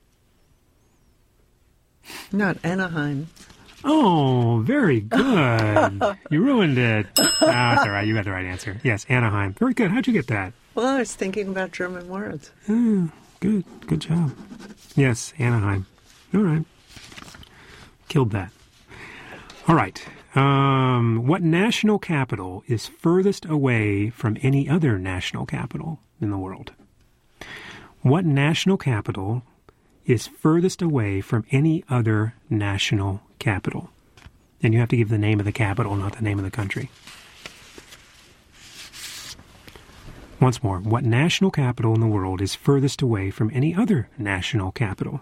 Not Anaheim. Oh, very good. You ruined it. That's all right. You got the right answer. Yes, Anaheim. Very good. How'd you get that? Well, I was thinking about German words. Good. Good job. Yes, Anaheim. All right. Killed that. All right. What national capital is furthest away from any other national capital in the world? What national capital is furthest away from any other national capital? And you have to give the name of the capital, not the name of the country. Once more, what national capital in the world is furthest away from any other national capital?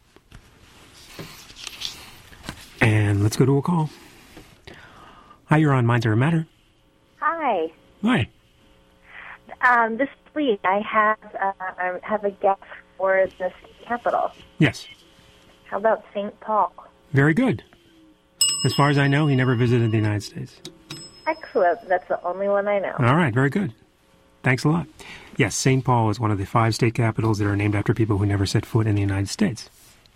And let's go to a call. Hi, you're on Minds Over Matter. Hi. Hi. This week I have a guess for the capital. Yes. How about St. Paul? Very good. As far as I know, he never visited the United States. Excellent. That's the only one I know. All right, very good. Thanks a lot. Yes, St. Paul is one of the 5 state capitals that are named after people who never set foot in the United States.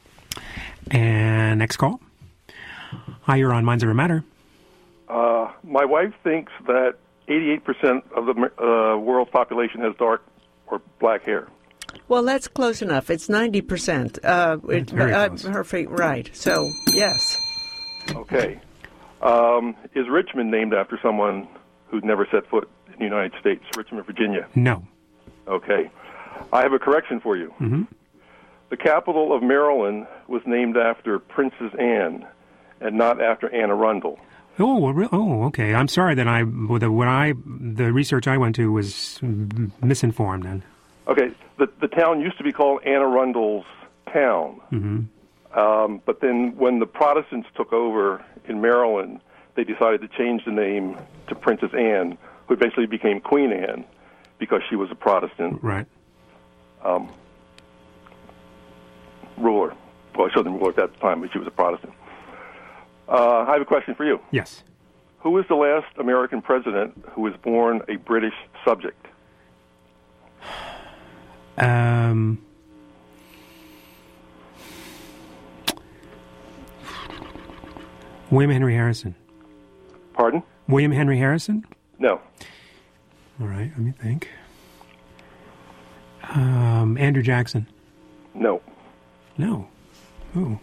And next call. Hi, you're on Minds Over Matter. My wife thinks that 88% of the world's population has dark or black hair. Well, that's close enough. It's 90%. Her feet, right. So, yes. Okay. Is Richmond named after someone who's never set foot in the United States? Richmond, Virginia? No. Okay. I have a correction for you. Mm-hmm. The capital of Maryland was named after Princess Anne and not after Anne Arundel. Okay. I'm sorry that the research I went to was misinformed then. Okay. The town used to be called Anne Arundel's Town. Mm-hmm. But then when the Protestants took over in Maryland, they decided to change the name to Princess Anne, who basically became Queen Anne because she was a Protestant ruler. Well, she wasn't Reformed at the time, but she was a Protestant. I have a question for you. Yes. Who was the last American president who was born a British subject? William Henry Harrison. Pardon? William Henry Harrison? No. All right, let me think. Andrew Jackson. No. No. Oh.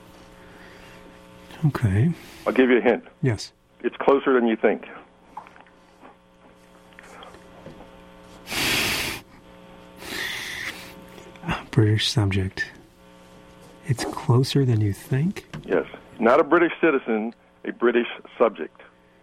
Okay. I'll give you a hint. Yes. It's closer than you think. British subject. It's closer than you think? Yes. Not a British citizen, a British subject.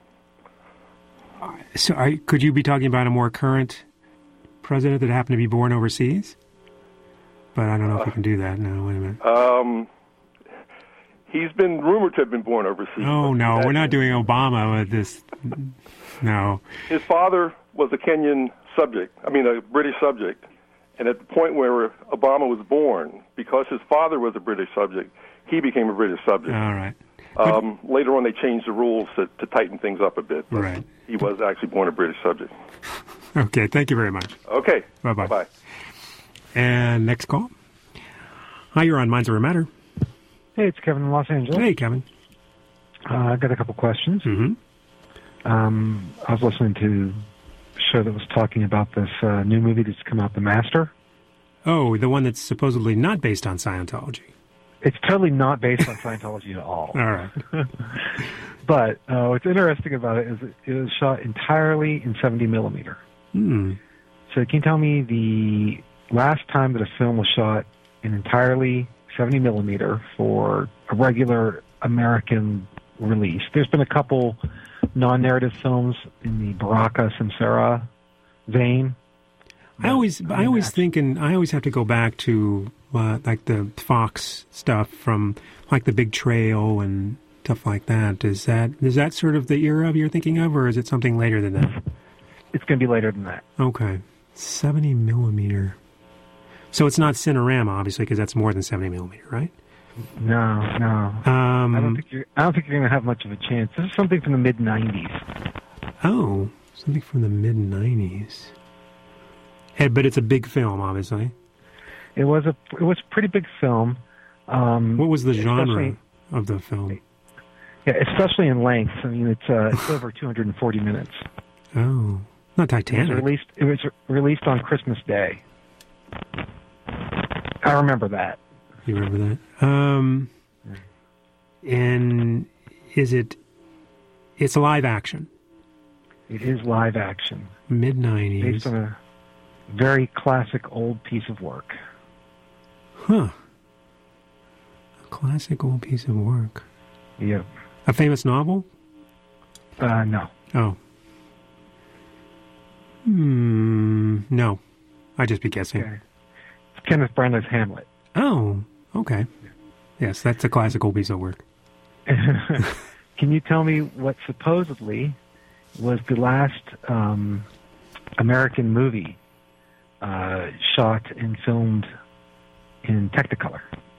So could you be talking about a more current president that happened to be born overseas? But I don't know if you can do that. No, wait a minute. He's been rumored to have been born overseas. Oh, no, we're not doing Obama with this. No. His father was a Kenyan subject, a British subject. And at the point where Obama was born, because his father was a British subject, he became a British subject. All right. Later on, they changed the rules to tighten things up a bit. But right. He was actually born a British subject. Okay, thank you very much. Okay. Bye-bye. Bye-bye. And next call. Hi, you're on Minds Over Matter. Hey, it's Kevin in Los Angeles. Hey, Kevin. I've got a couple questions. Mm-hmm. I was listening to a show that was talking about this new movie that's come out, The Master. Oh, the one that's supposedly not based on Scientology. It's totally not based on Scientology at all. All right. But what's interesting about it is it was shot entirely in 70 millimeter. Mm. So can you tell me the last time that a film was shot in entirely 70 millimeter for a regular American release? There's been a couple non-narrative films in the Baraka Samsara vein. I always think, and I always have to go back to like the Fox stuff from like The Big Trail and stuff like that. Is that sort of the era you're thinking of, or is it something later than that? It's going to be later than that. Okay, 70 millimeter. So it's not Cinerama, obviously, because that's more than 70 millimeter, right? No. I don't think you're going to have much of a chance. This is something from the mid '90s. Oh, something from the mid '90s. But it's a big film, obviously. It was a pretty big film. What was the genre of the film? Yeah, especially in length. I mean, it's over 240 minutes. Oh, not Titanic. It was released on Christmas Day. I remember that. You remember that? And it's live action? It is live action. Mid '90s. Based on a very classic old piece of work. Huh. A classic old piece of work. Yep. A famous novel? No. Oh. No. I'd just be guessing. Okay. It's Kenneth Branagh's Hamlet. Oh, okay. Yes, that's a classic old piece of work. Can you tell me what supposedly was the last American movie shot and filmed in Technicolor?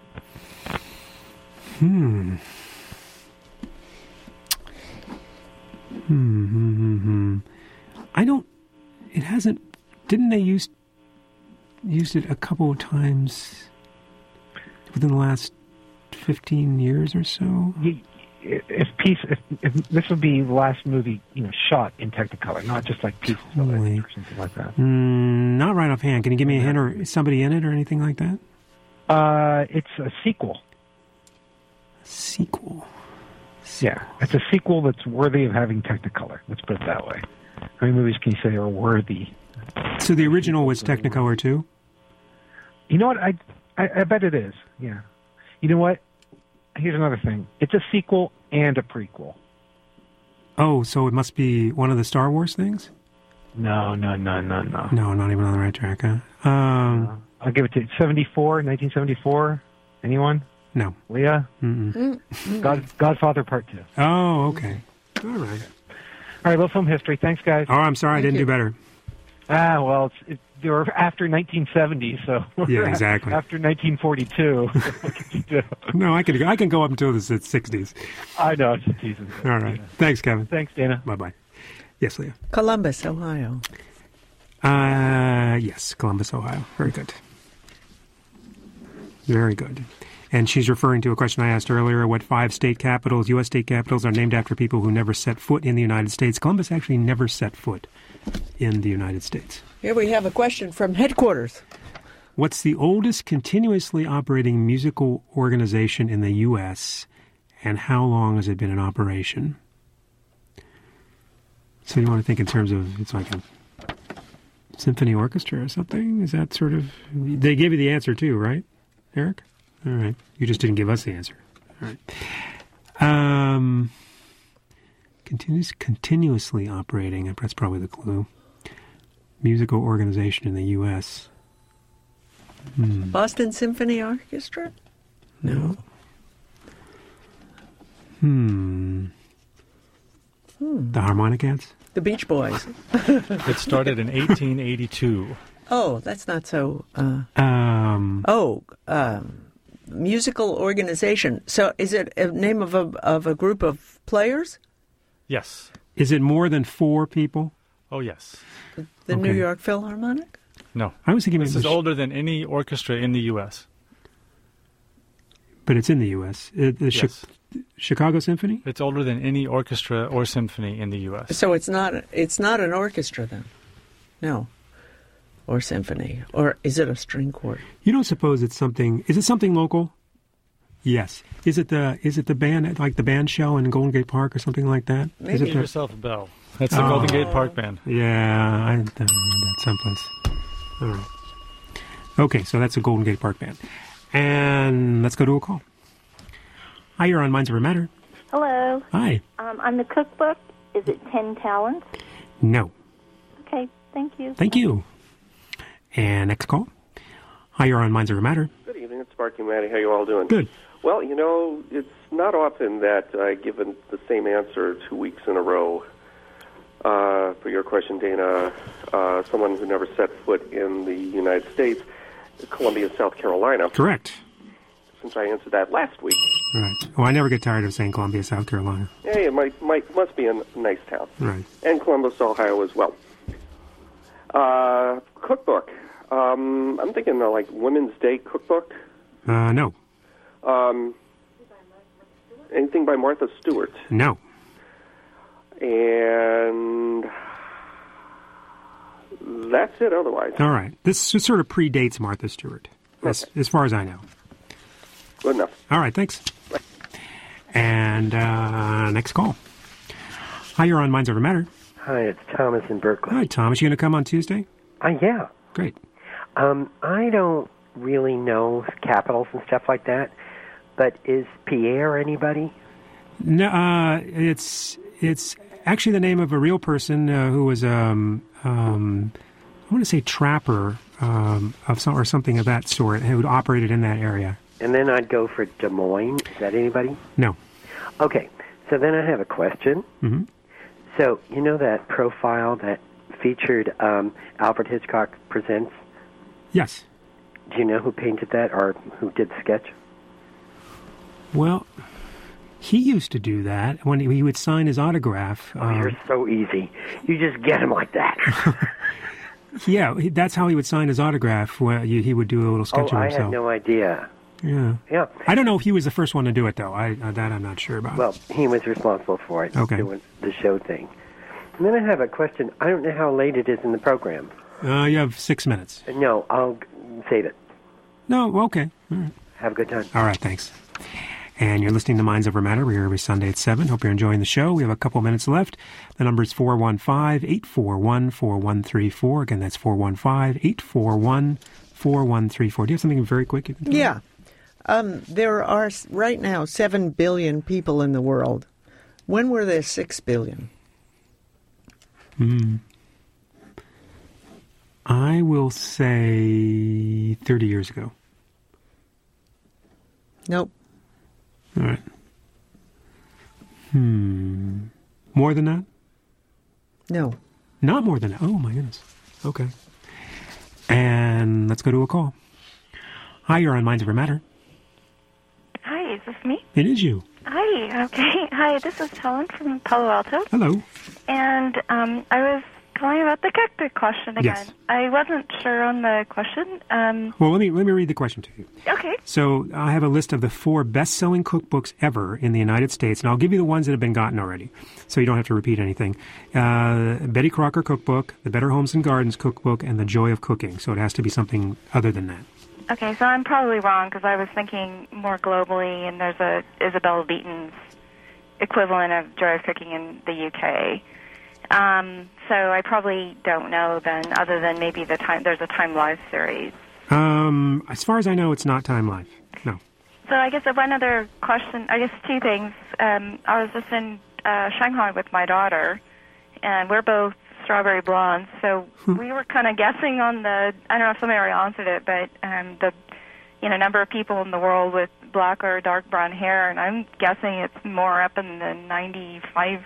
I don't. It hasn't. Didn't they used it a couple of times within the last 15 years or so? If this would be the last movie, shot in Technicolor, not just like pieces of it or something like that. Not right offhand. Can you give me a hint, or is somebody in it or anything like that? It's a sequel. Sequel. Yeah, it's a sequel that's worthy of having Technicolor. Let's put it that way. How many movies can you say are worthy? So the original was Technicolor too? You know what? I bet it is. Yeah. You know what? Here's another thing. It's a sequel and a prequel. Oh, so it must be one of the Star Wars things? No. No, not even on the right track, huh? I'll give it to you. 1974. Anyone? No. Leah? Godfather Part 2. Oh, okay. All right. All right, little film history. Thanks, guys. Oh, I'm sorry. I didn't do better. Well, they were after 1970, so yeah, exactly. After 1942. What can you do? No, I can go up until the 60s. I know, it's just teasing. All right. Thanks, Kevin. Thanks, Dana. Bye-bye. Yes, Leah. Columbus, Ohio. Yes, Columbus, Ohio. Very good. Very good. And she's referring to a question I asked earlier, what 5 state capitals, U.S. state capitals, are named after people who never set foot in the United States. Columbus actually never set foot in the United States. Here we have a question from headquarters. What's the oldest continuously operating musical organization in the U.S., and how long has it been in operation? So you want to think in terms of, it's like a symphony orchestra or something? Is that sort of... They gave you the answer too, right, Eric? All right. You just didn't give us the answer. All right. Continuously operating, that's probably the clue. Musical organization in the U.S. Boston Symphony Orchestra? No. The Harmonicats? The Beach Boys. It started in 1882. Oh, that's not so... musical organization. So is it a name of a group of players? Yes. Is it more than 4 people? Oh, yes. The New York Philharmonic? No. I was thinking this is older than any orchestra in the U.S. But it's in the U.S. Yes. Chicago Symphony? It's older than any orchestra or symphony in the U.S. So it's not an orchestra then? No. Or symphony? Or is it a string quartet? You don't suppose it's something... Is it something local? Yes. Is it the band, like the band show in Golden Gate Park or something like that? Maybe. Give yourself a bell. That's the Golden Gate Park Band. Yeah, I remember that someplace. All right. Okay, so that's a Golden Gate Park Band. And let's go to a call. Hi, you're on Minds Over Matter. Hello. Hi. On the cookbook, is it 10 talents? No. Okay, thank you. Thank you. And next call. Hi, you're on Minds Over Matter. Good evening, it's Sparky Matty. How you all doing? Good. Well, it's not often that I give the same answer 2 weeks in a row. For your question, Dana, someone who never set foot in the United States, Columbia, South Carolina. Correct. Since I answered that last week. Right. Well, I never get tired of saying Columbia, South Carolina. Hey, it must be a nice town. Right. And Columbus, Ohio as well. Cookbook. I'm thinking like Women's Day cookbook. No. Anything by Martha Stewart? No. And that's it otherwise. All right. This sort of predates Martha Stewart, as far as I know. Good enough. All right, thanks. Bye. And next call. Hi, you're on Minds Over Matter. Hi, it's Thomas in Berkeley. Hi, Thomas. You going to come on Tuesday? Yeah. Great. I don't really know capitals and stuff like that, but is Pierre anybody? No, it's actually the name of a real person who was I want to say trapper or something of that sort, who operated in that area. And then I'd go for Des Moines. Is that anybody? No. Okay, so then I have a question. Mm-hmm. So, you know that profile that featured Alfred Hitchcock Presents? Yes. Do you know who painted that or who did the sketch? Well, he used to do that when he would sign his autograph. You're so easy. You just get him like that. Yeah, that's how he would sign his autograph. Where he would do a little sketch of himself. I had no idea. Yeah. I don't know if he was the first one to do it, though. That I'm not sure about. Well, he was responsible for it. Okay. Doing the show thing. And then I have a question. I don't know how late it is in the program. You have 6 minutes. No, I'll save it. No, okay. All right. Have a good time. All right, thanks. And you're listening to Minds Over Matter. We're here every Sunday at 7. Hope you're enjoying the show. We have a couple minutes left. The number is 415-841-4134. Again, that's 415-841-4134. Do you have something very quick you can tell me? Yeah. There are right now 7 billion people in the world. When were there 6 billion? I will say 30 years ago. Nope. All right. More than that? No. Not more than that. Oh, my goodness. Okay. And let's go to a call. Hi, you're on Minds Over Matter. Hi, is this me? It is you. Hi, okay. Hi, this is Helen from Palo Alto. Hello. And I was calling about the cookbook question again. Yes. I wasn't sure on the question. Well, let me read the question to you. Okay. So I have a list of the 4 best-selling cookbooks ever in the United States, and I'll give you the ones that have been gotten already, so you don't have to repeat anything. Betty Crocker Cookbook, the Better Homes and Gardens Cookbook, and The Joy of Cooking. So it has to be something other than that. Okay, so I'm probably wrong because I was thinking more globally, and there's a Isabel Beaton's equivalent of Joy of Cooking in the UK. So I probably don't know then, other than maybe there's a Time Life series. As far as I know, it's not Time Life. No. So I guess one other question, I guess 2 things. I was just in Shanghai with my daughter, and we're both strawberry blondes, so we were kind of guessing on the, I don't know if somebody already answered it, but the number of people in the world with black or dark brown hair, and I'm guessing it's more up in the 95%.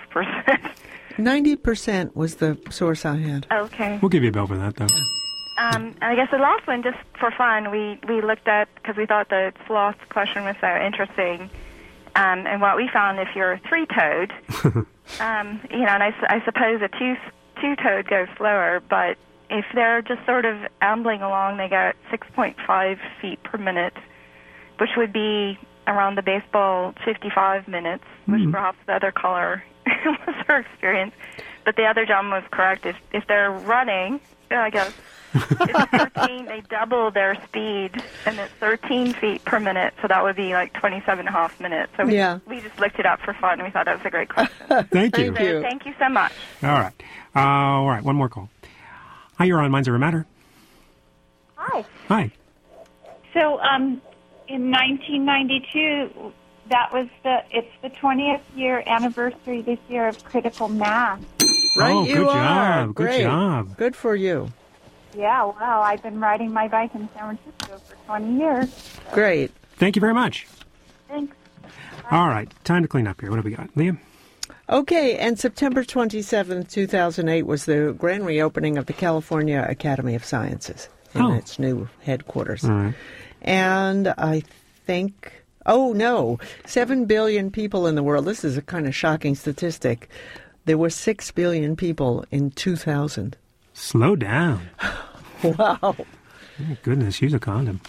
90% was the source I had. Okay. We'll give you a bell for that, though. I guess the last one, just for fun, we looked at, because we thought the sloth question was so interesting, and what we found, if you're a 3-toed, and I suppose a two-toed goes slower, but if they're just sort of ambling along, they go at 6.5 feet per minute, which would be around the baseball 55 minutes, which perhaps the other caller was her experience. But the other gentleman was correct. If they're running, I guess, it's 13, they double their speed, and it's 13 feet per minute, so that would be like 27.5 minutes. So we just looked it up for fun, and we thought that was a great question. Thank you. So thank you so much. All right, one more call. Hi, you're on Minds Over Matter. Hi. Hi. So, in 1992, it's the 20th year anniversary this year of critical mass. Right, oh, you good are. job. Great. Good job. Good for you. Yeah, well, I've been riding my bike in San Francisco for 20 years. So. Great. Thank you very much. Thanks. All right, time to clean up here. What do we got? Liam? Okay, and September 27th, 2008 was the grand reopening of the California Academy of Sciences in its new headquarters. All right. And I think, 7 billion people in the world. This is a kind of shocking statistic. There were 6 billion people in 2000. Slow down. Wow. Oh, goodness, use a condom.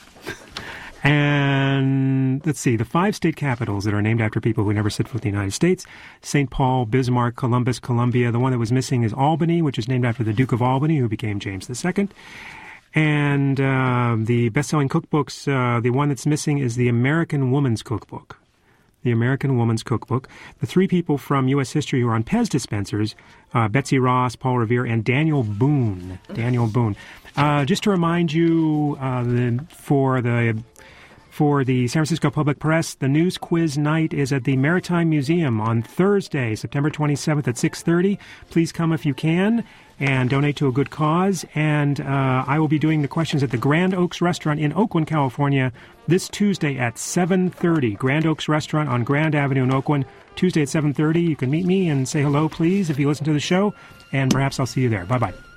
And let's see, the 5 state capitals that are named after people who never set foot in the United States: St. Paul, Bismarck, Columbus, Columbia. The one that was missing is Albany, which is named after the Duke of Albany, who became James II. And the best-selling cookbooks, the one that's missing is the American Woman's Cookbook. The American Woman's Cookbook. The 3 people from U.S. history who are on Pez dispensers, Betsy Ross, Paul Revere, and Daniel Boone. Daniel Boone. Just to remind you, for the San Francisco Public Press, the news quiz night is at the Maritime Museum on Thursday, September 27th at 6:30. Please come if you can and donate to a good cause. And I will be doing the questions at the Grand Oaks Restaurant in Oakland, California, this Tuesday at 7:30. Grand Oaks Restaurant on Grand Avenue in Oakland, Tuesday at 7:30. You can meet me and say hello, please, if you listen to the show, and perhaps I'll see you there. Bye-bye.